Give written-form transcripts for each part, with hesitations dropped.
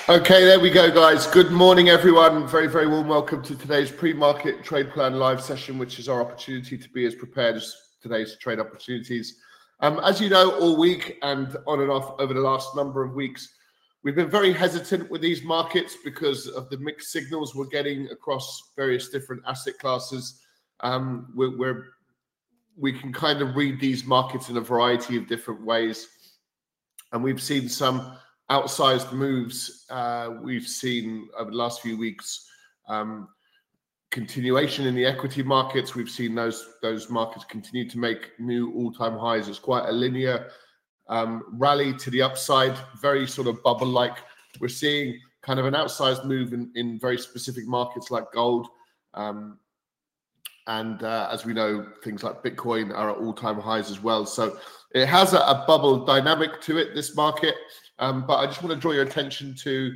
Okay, there we go, guys. Good morning, everyone. Very, very warm welcome to today's pre-market trade plan live session, which is our opportunity to be as prepared as today's trade opportunities. As you know, all week and on and off over the last number of weeks, we've been very hesitant with these markets because of the mixed signals we're getting across various different asset classes. We can kind of read these markets in a variety of different ways, and we've seen some outsized moves we've seen over the last few weeks. Continuation in the equity markets. We've seen those markets continue to make new all-time highs. It's quite a linear rally to the upside, very sort of bubble-like. We're seeing kind of an outsized move in very specific markets like gold. And as we know, things like Bitcoin are at all-time highs as well. So it has a bubble dynamic to it, this market. But I just want to draw your attention to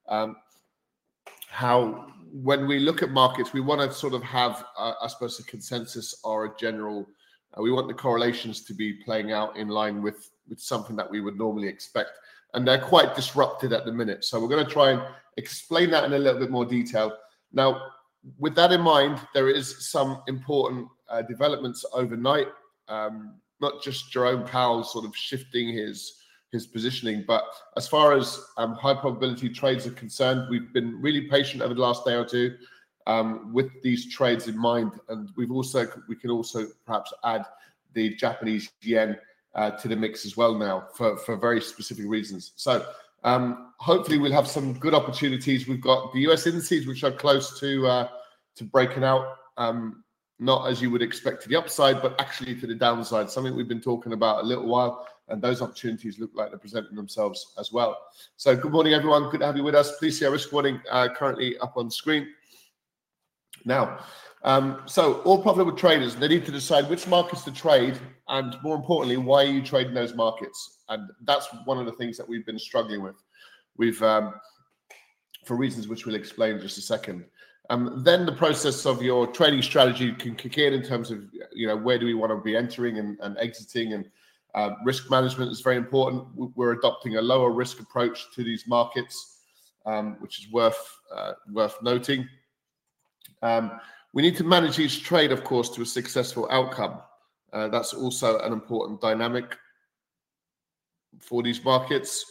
how, when we look at markets, we want to sort of have, I suppose, a consensus or a general. We want the correlations to be playing out in line with something that we would normally expect. And they're quite disrupted at the minute. So we're going to try and explain that in a little bit more detail. Now, with that in mind, there is some important developments overnight. Not just Jerome Powell sort of shifting his positioning, but as far as high probability trades are concerned, we've been really patient over the last day or two with these trades in mind, and we can also perhaps add the Japanese yen to the mix as well now for very specific reasons. So hopefully we'll have some good opportunities. We've got the US indices, which are close to breaking out, not as you would expect to the upside, but actually to the downside, something we've been talking about a little while. And those opportunities look like they're presenting themselves as well. So good morning, everyone. Good to have you with us. Please see our risk warning currently up on screen. Now, so all profitable traders, they need to decide which markets to trade, and more importantly, why are you trading those markets? And that's one of the things that we've been struggling with. We've, for reasons which we'll explain in just a second. Then the process of your trading strategy can kick in terms of, where do we want to be entering and exiting, and risk management is very important. We're adopting a lower risk approach to these markets, which is worth noting. We need to manage each trade, of course, to a successful outcome. That's also an important dynamic for these markets.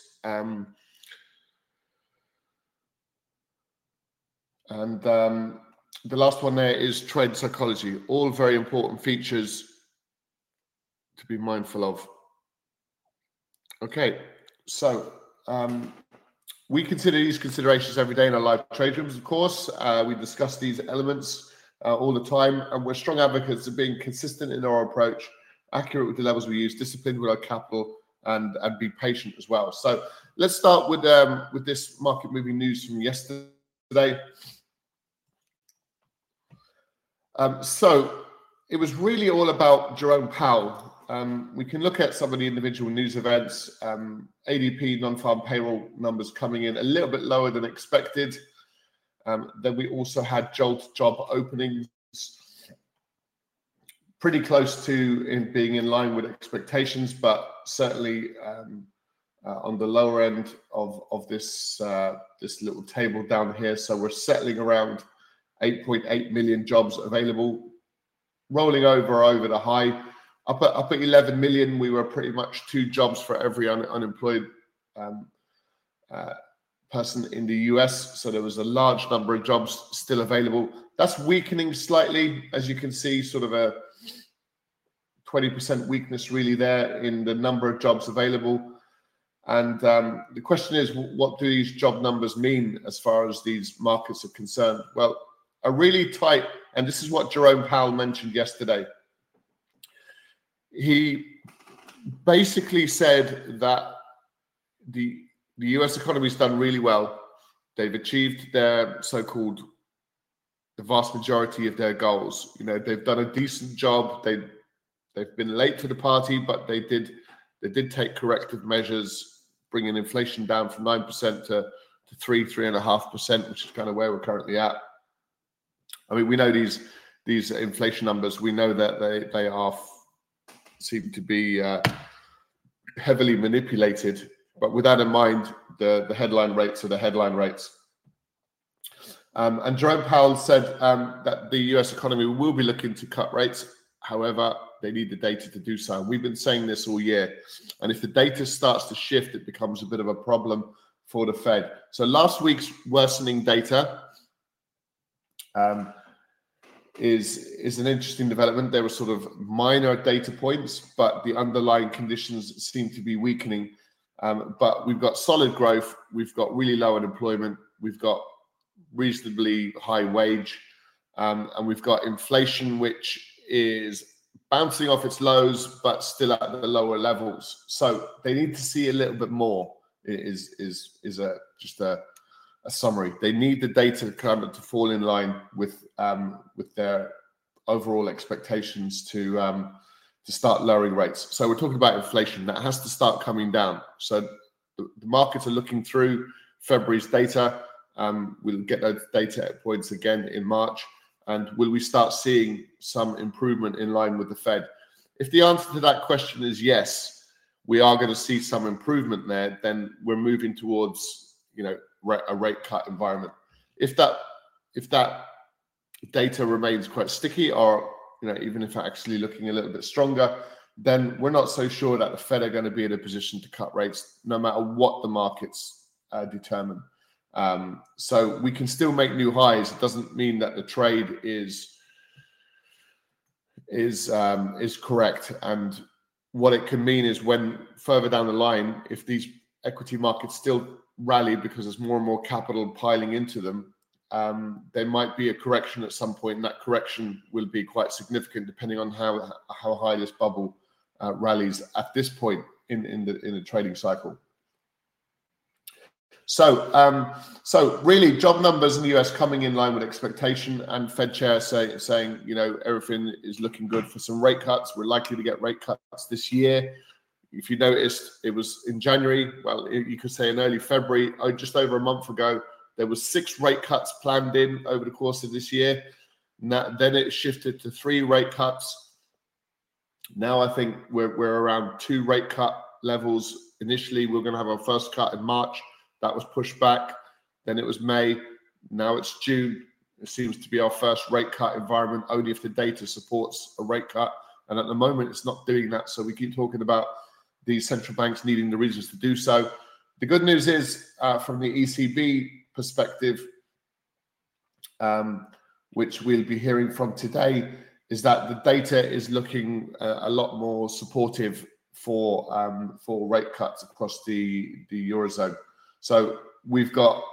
And the last one there is trade psychology. All very important features to be mindful of. Okay, so we consider these considerations every day in our live trade rooms, of course. We discuss these elements all the time, and we're strong advocates of being consistent in our approach, accurate with the levels we use, disciplined with our capital, and be patient as well. So let's start with this market moving news from yesterday. So it was really all about Jerome Powell. We can look at some of the individual news events. ADP non-farm payroll numbers coming in a little bit lower than expected. Then we also had JOLT job openings pretty close to being in line with expectations, but certainly on the lower end of this little table down here. So we're settling around 8.8 million jobs available, rolling over the high. Up at 11 million, we were pretty much 2 jobs for every unemployed person in the US. So there was a large number of jobs still available. That's weakening slightly, as you can see, sort of a 20% weakness really there in the number of jobs available. And the question is, what do these job numbers mean as far as these markets are concerned? Well, a really tight, and this is what Jerome Powell mentioned yesterday. He basically said that the US economy's done really well. They've achieved their the vast majority of their goals. They've done a decent job. They've been late to the party, but they did take corrective measures, bringing inflation down from 9% to 3.5%, which is kind of where we're currently at. I mean, we know these inflation numbers. We know that they seem to be heavily manipulated. But with that in mind, the headline rates are the headline rates. And Jerome Powell said that the US economy will be looking to cut rates. However, they need the data to do so. We've been saying this all year. And if the data starts to shift, it becomes a bit of a problem for the Fed. So last week's worsening data is an interesting development. There were sort of minor data points, but the underlying conditions seem to be weakening. But we've got solid growth. We've got really low unemployment. We've got reasonably high wage. And we've got inflation, which is bouncing off its lows, but still at the lower levels. So they need to see a little bit more. Is just a summary. They need the data to fall in line with their overall expectations to start lowering rates. So we're talking about inflation that has to start coming down. So the markets are looking through February's data. We'll get those data points again in March. And will we start seeing some improvement in line with the Fed? If the answer to that question is yes, we are going to see some improvement there, then we're moving towards, a rate cut environment. If that data remains quite sticky, or even if actually looking a little bit stronger, then we're not so sure that the Fed are going to be in a position to cut rates, no matter what the markets determine. So we can still make new highs. It doesn't mean that the trade is correct. And what it can mean is when further down the line, if these equity markets still rally because there's more and more capital piling into them, there might be a correction at some point, and that correction will be quite significant depending on how high this bubble rallies at this point in the trading cycle. So really, job numbers in the US coming in line with expectation, and Fed chair saying everything is looking good for some rate cuts. We're likely to get rate cuts this year. If you noticed, it was in January. Well, you could say in early February, just over a month ago, there was 6 rate cuts planned in over the course of this year. Then it shifted to 3 rate cuts. Now I think we're around 2 rate cut levels. Initially, we're going to have our first cut in March. That was pushed back. Then it was May. Now it's June. It seems to be our first rate cut environment, only if the data supports a rate cut. And at the moment, it's not doing that. So we keep talking about these central banks needing the reasons to do so. The good news is, from the ECB perspective, which we'll be hearing from today, is that the data is looking a lot more supportive for rate cuts across the Eurozone. So we've got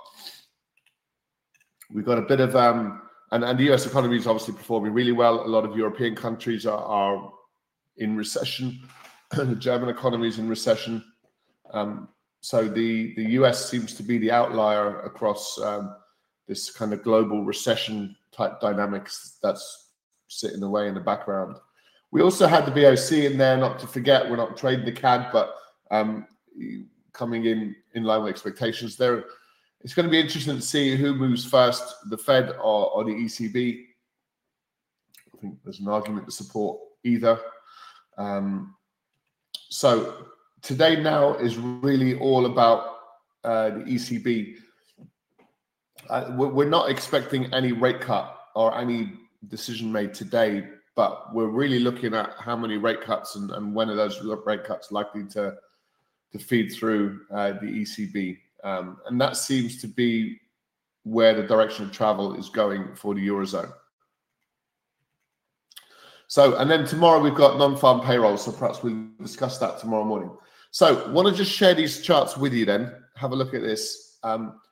a bit of and the US economy is obviously performing really well. A lot of European countries are in recession. The German economy is in recession. So the US seems to be the outlier across this kind of global recession type dynamics that's sitting away in the background. We also had the BOC in there, not to forget. We're not trading the CAD, but coming in line with expectations there. It's going to be interesting to see who moves first, the Fed or the ECB. I think there's an argument to support either. So today now is really all about the ECB. We're not expecting any rate cut or any decision made today, but we're really looking at how many rate cuts and when are those rate cuts likely to feed through the ECB. And that seems to be where the direction of travel is going for the Eurozone. So, and then tomorrow we've got non-farm payroll, so perhaps we'll discuss that tomorrow morning. So, I want to just share these charts with you then. Have a look at this.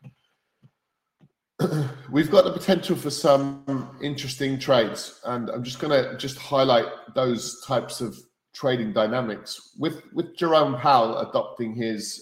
We've got the potential for some interesting trades, and I'm just going to highlight those types of trading dynamics with Jerome Powell adopting his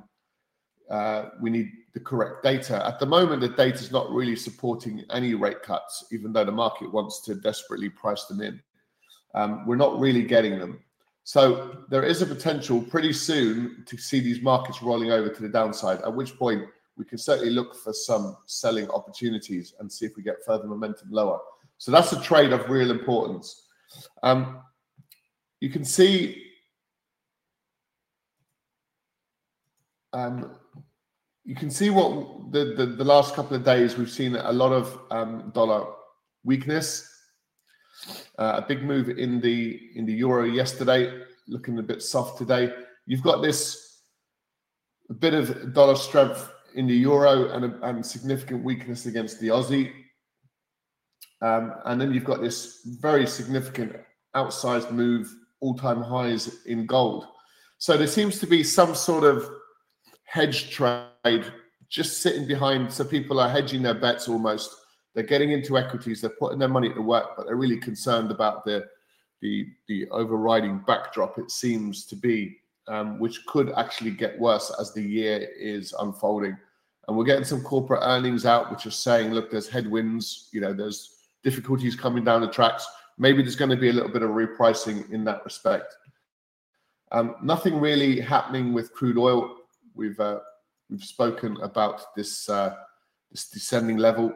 we need the correct data. At the moment, the data is not really supporting any rate cuts, even though the market wants to desperately price them in. We're not really getting them. So there is a potential pretty soon to see these markets rolling over to the downside, at which point we can certainly look for some selling opportunities and see if we get further momentum lower. So that's a trade of real importance. You can see you can see what the last couple of days we've seen a lot of dollar weakness. A big move in the euro yesterday, looking a bit soft today. You've got this a bit of dollar strength in the euro and significant weakness against the Aussie. And then you've got this very significant outsized move, all-time highs in gold. So there seems to be some sort of hedge trade just sitting behind. So people are hedging their bets almost. They're getting into equities. They're putting their money to work, but they're really concerned about the overriding backdrop, it seems to be, which could actually get worse as the year is unfolding. And we're getting some corporate earnings out, which are saying, look, there's headwinds, there's difficulties coming down the tracks. Maybe there's going to be a little bit of repricing in that respect. Nothing really happening with crude oil. We've spoken about this descending level.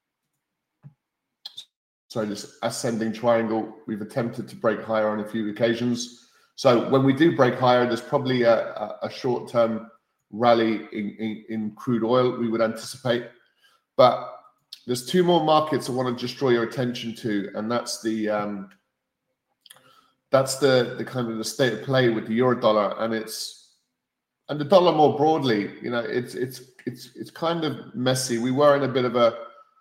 So this ascending triangle, we've attempted to break higher on a few occasions. So when we do break higher, there's probably a short-term rally in crude oil we would anticipate. But there's two more markets I want to just draw your attention to, and that's the kind of the state of play with the euro dollar and the dollar more broadly. It's kind of messy. We were in a bit of a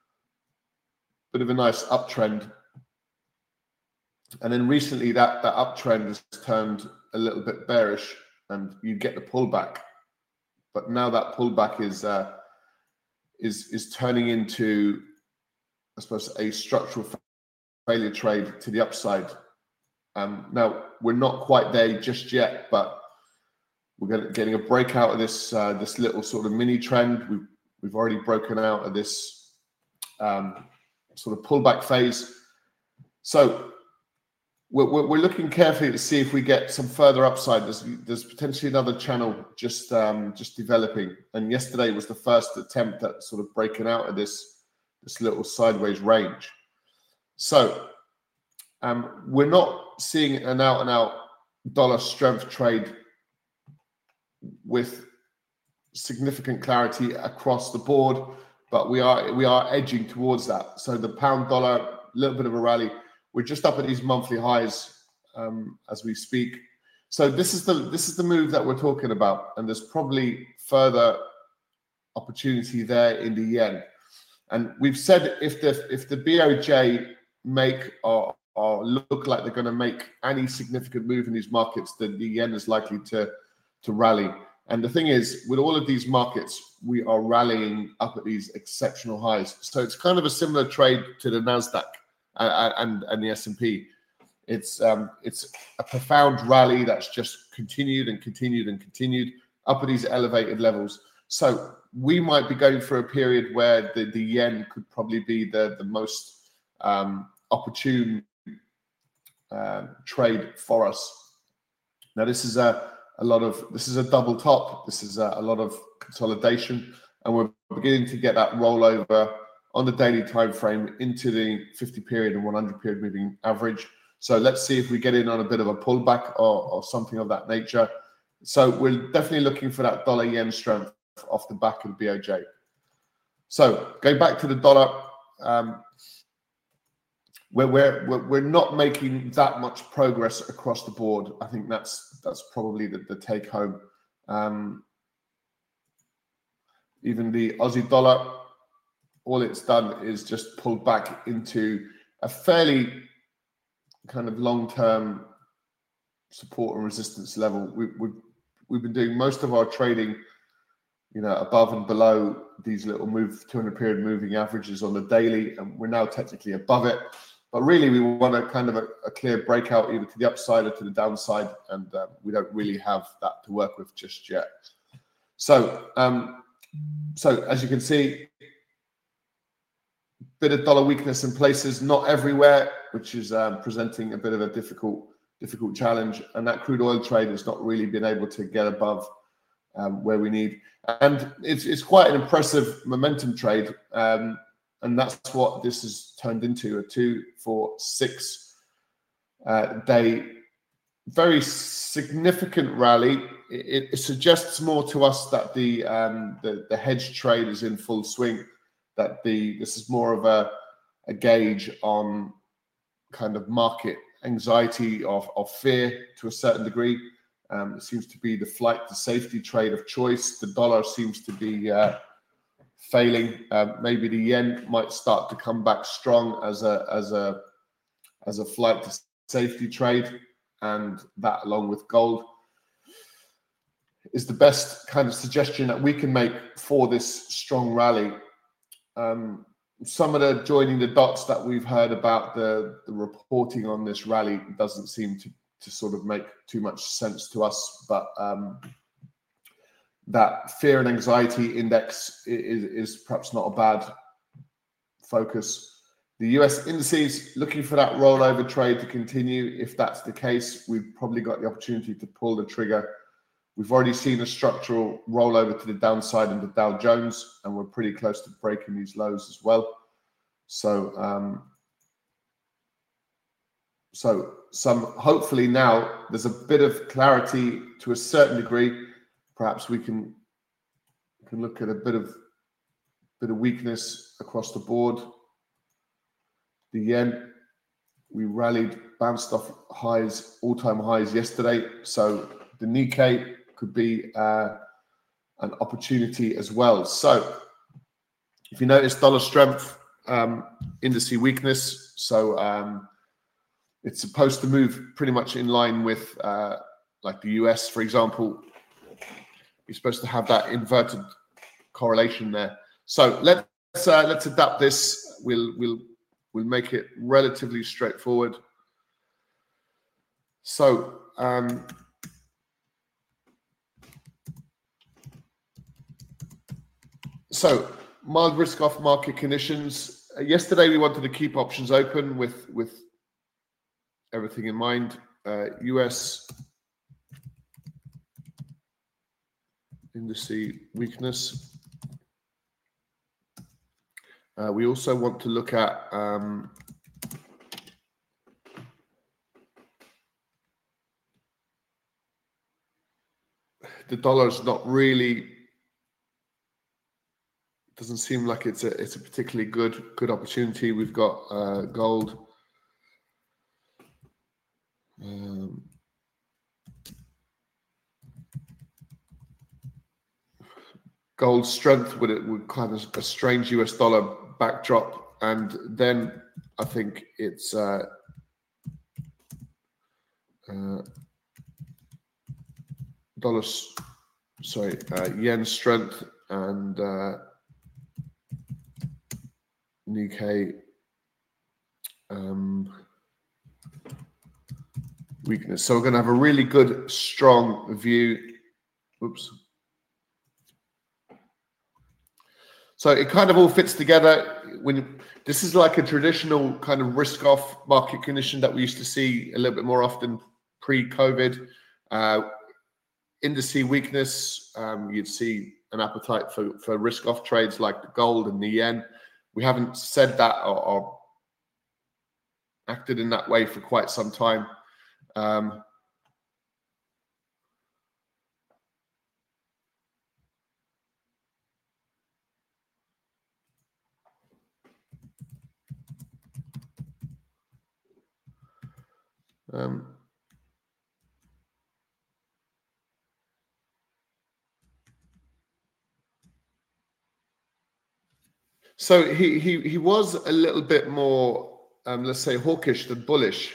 nice uptrend, and then recently that uptrend has turned a little bit bearish, and you get the pullback. But now that pullback is turning into, I suppose, a structural failure trade to the upside. Now we're not quite there just yet, but we're getting a breakout of this little sort of mini trend. We've already broken out of this sort of pullback phase. So we're looking carefully to see if we get some further upside. There's potentially another channel just developing, and yesterday was the first attempt at sort of breaking out of this little sideways range. So we're not seeing an out-and-out dollar strength trade with significant clarity across the board, but we are edging towards that. So the pound dollar, a little bit of a rally. We're just up at these monthly highs as we speak. So this is the move that we're talking about, and there's probably further opportunity there in the yen. And we've said if the BOJ make or look like they're going to make any significant move in these markets, then the yen is likely to rally. And the thing is, with all of these markets, we are rallying up at these exceptional highs. So it's kind of a similar trade to the Nasdaq and the S&P. It's a profound rally that's just continued and continued and continued up at these elevated levels. So we might be going through a period where the yen could probably be the most opportune trade for us. Now this is a double top. This is a lot of consolidation, and we're beginning to get that rollover on the daily time frame into the 50 period and 100 period moving average. So let's see if we get in on a bit of a pullback or something of that nature. So we're definitely looking for that dollar yen strength off the back of the BOJ. So going back to the dollar, we're not making that much progress across the board. I think that's probably the take home. Even the Aussie dollar, all it's done is just pulled back into a fairly kind of long-term support and resistance level. We've been doing most of our trading, above and below these little 200 period moving averages on the daily, and we're now technically above it. But really, we want a kind of a clear breakout either to the upside or to the downside, and we don't really have that to work with just yet. So as you can see, bit of dollar weakness in places, not everywhere, which is presenting a bit of a difficult challenge. And that crude oil trade has not really been able to get above where we need. And it's quite an impressive momentum trade. And that's what this has turned into, a 2, 4, 6 day, very significant rally. It suggests more to us that the hedge trade is in full swing. That this is more of a gauge on kind of market anxiety of fear to a certain degree. It seems to be the flight to safety trade of choice. The dollar seems to be failing. Maybe the yen might start to come back strong as a flight to safety trade, and that, along with gold, is the best kind of suggestion that we can make for this strong rally. Some of the joining the dots that we've heard about the reporting on this rally doesn't seem to sort of make too much sense to us, but that fear and anxiety index is perhaps not a bad focus. The US indices looking for that rollover trade to continue. If that's the case, we've probably got the opportunity to pull the trigger. We've already seen a structural rollover to the downside in the Dow Jones, and we're pretty close to breaking these lows as well. So, hopefully now there's a bit of clarity to a certain degree. Perhaps we can look at a bit of weakness across the board. The yen, we rallied, bounced off highs, all-time highs yesterday. So the Nikkei could be an opportunity as well. So if you notice dollar strength, indice weakness. So it's supposed to move pretty much in line with like the US, for example. You're supposed to have that inverted correlation there. So let's adapt this. We'll make it relatively straightforward. So mild risk-off market conditions. Yesterday we wanted to keep options open with everything in mind. US indice weakness. We also want to look at the dollar's not really, doesn't seem like it's a particularly good opportunity. We've got gold. Gold strength would kind of a strange US dollar backdrop, and then I think it's yen strength and Nikkei weakness. So we're going to have a really good, strong view. Oops. So it kind of all fits together. This is like a traditional kind of risk-off market condition that we used to see a little bit more often pre-COVID. Indice weakness, you'd see an appetite for risk-off trades like the gold and the yen. We haven't said that or acted in that way for quite some time. So he was a little bit more, let's say, hawkish than bullish.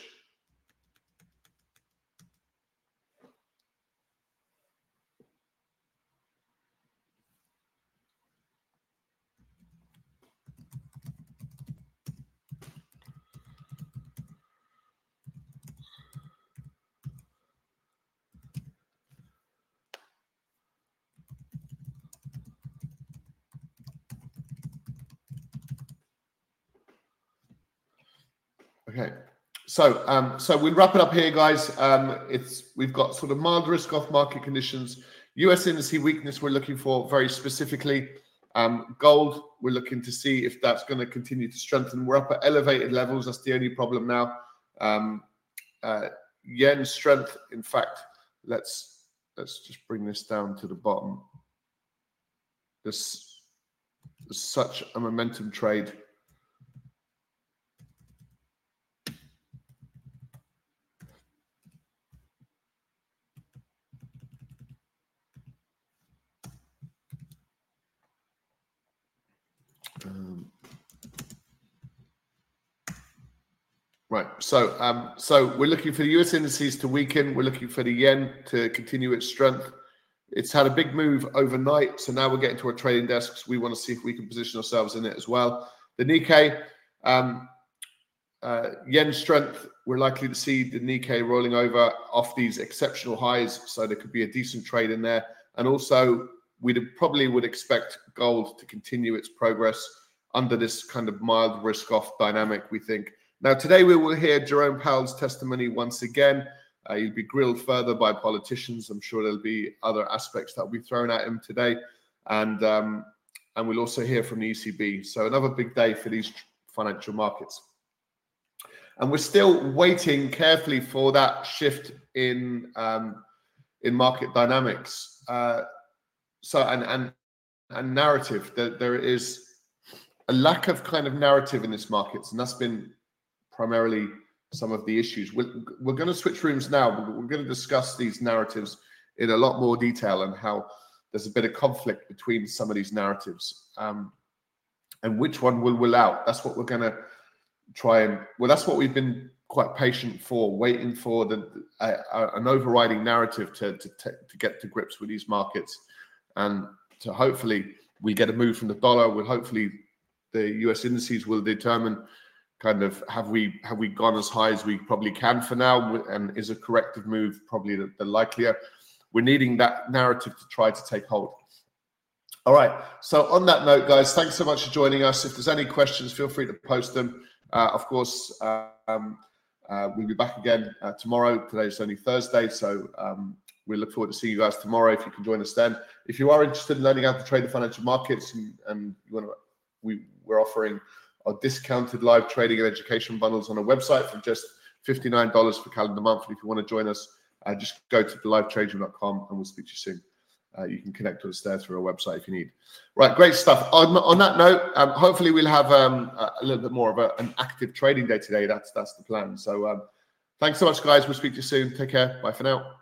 Okay, so we'll wrap it up here, guys. We've got sort of mild risk-off market conditions. US indice weakness we're looking for very specifically. Gold, we're looking to see if that's going to continue to strengthen. We're up at elevated levels. That's the only problem now. Yen strength, in fact, let's just bring this down to the bottom. There's such a momentum trade. Right, so we're looking for the US indices to weaken. We're looking for the yen to continue its strength. It's had a big move overnight, so now we're getting to our trading desks. We want to see if we can position ourselves in it as well. The Nikkei, yen strength, we're likely to see the Nikkei rolling over off these exceptional highs, so there could be a decent trade in there. And also, we probably would expect gold to continue its progress under this kind of mild risk-off dynamic, we think. Now, today we will hear Jerome Powell's testimony once again. He'll be grilled further by politicians. I'm sure there'll be other aspects that will be thrown at him today. And we'll also hear from the ECB. So another big day for these financial markets. And we're still waiting carefully for that shift in market dynamics. And narrative. There is a lack of kind of narrative in this markets, and that's been primarily some of the issues. We're going to switch rooms now. We're going to discuss these narratives in a lot more detail and how there's a bit of conflict between some of these narratives, and which one will will out. That's what we're going to try and, well, that's what we've been quite patient for, waiting for an overriding narrative to get to grips with these markets, and to hopefully we get a move from the dollar. Will hopefully the US indices will determine kind of have we gone as high as we probably can for now, and is a corrective move probably the likelier. We're needing that narrative to try to take hold. All right, so on that note, guys, thanks so much for joining us. If there's any questions, feel free to post them. Of course, we'll be back again tomorrow. Today's only Thursday, so we look forward to seeing you guys tomorrow if you can join us then. If you are interested in learning how to trade the financial markets, and you want to, we're offering our discounted live trading and education bundles on our website for just $59 for calendar month. And if you want to join us, just go to thelivestrading.com and we'll speak to you soon. You can connect with us there through our website if you need. Right, great stuff. On that note, hopefully we'll have a little bit more of an active trading day today. That's the plan. So thanks so much, guys. We'll speak to you soon. Take care. Bye for now.